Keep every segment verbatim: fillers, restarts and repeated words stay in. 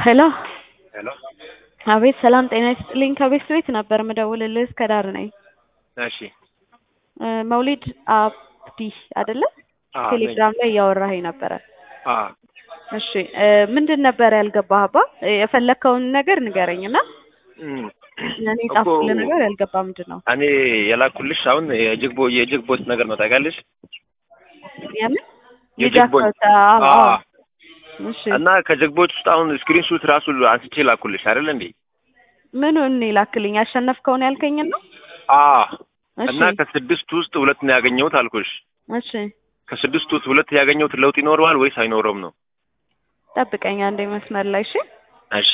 ሄሎ ሄሎ አቤት ሰላም ጤና ይስጥልኝ ከቤት ቤት ነበር መደውልልህ እስከዳር ነኝ እሺ መውሊድ አብዲ አይደለ አዎ ቴሌግራም ላይ ያወራኸኝ ነበር አዎ እሺ ምንድን ነበር ያልገባህ አባ የፈለከውን ነገር ንገረኝና እኔ ጻፍኩልህ ነገር ያልገባ ምንድነው እኔ የላኩልሽ አሁን የጅግቦ የጅግቦት ነገር ነው ታውቃለሽ የምን የጅግቦት አዎ እሺ እና ከጅግቦት ውስጥ አሁን ስክሪንሾት ራሱ አንስቼ ላኩልሽ አይደል እንዴ ምኑን ላክልኝ ያሸነፍከውን ያልከኝ ነው አዎ እና ከስድስት ውስጥ ሁለት ነው ያገኘሁት አልኩሽ እሺ ከስድስት ውስጥ ሁለት ያገኘሁት ለውጥ ይኖረዋል ወይስ አይኖረውም ነው ጠብቀኝ አንዴ መስመር ላይ እሺ እሺ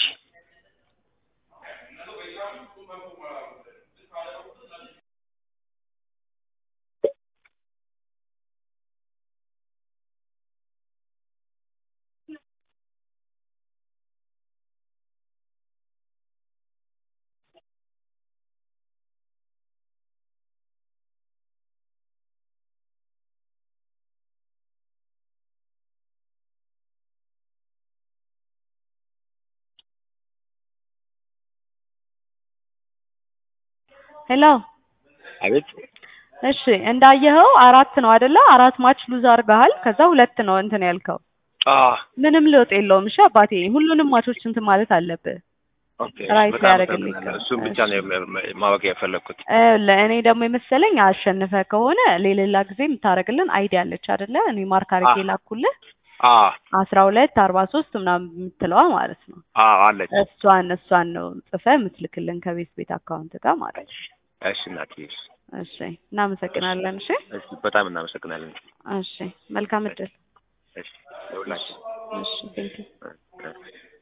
ሄሎ አቤት እሺ እንዳየኸው አራት ነው አይደለ አራት ማች ሉዝ አድርገሃል ከዛ ሁለት ነው እንትን ያልከው አዎ ምንም ለውጥ የለውም እሺ አባቴ ሁሉንም ማቾች እንትን ማለት አለብህ ኦኬ ራይት ያደርግልኝ እሱም ብቻ ነው ማወቅ የፈለኩት ለእኔ ደግሞ የመሰለኝ አሸንፈ ከሆነ ሌላ ጊዜ የምታደርግልን አይዲ አለች አይደለ እኔ ማርክ አድርጌ ላኩልህ አዎ አስራ ሁለት አርባ ሶስት ምናምን የምትለዋ ማለት ነው አዎ አለች እሷን እሷን ነው ጽፈህ የምትልክልን ከቤት ቤት አካውንት ጋር ማለት ነው እሺ እናቴ እሺ እናመሰግናለን እሺ እሺ በጣም እናመሰግናለን እሺ መልካም እድል እሺ ይኸውላችሁ እሺ ቴንክ ዩ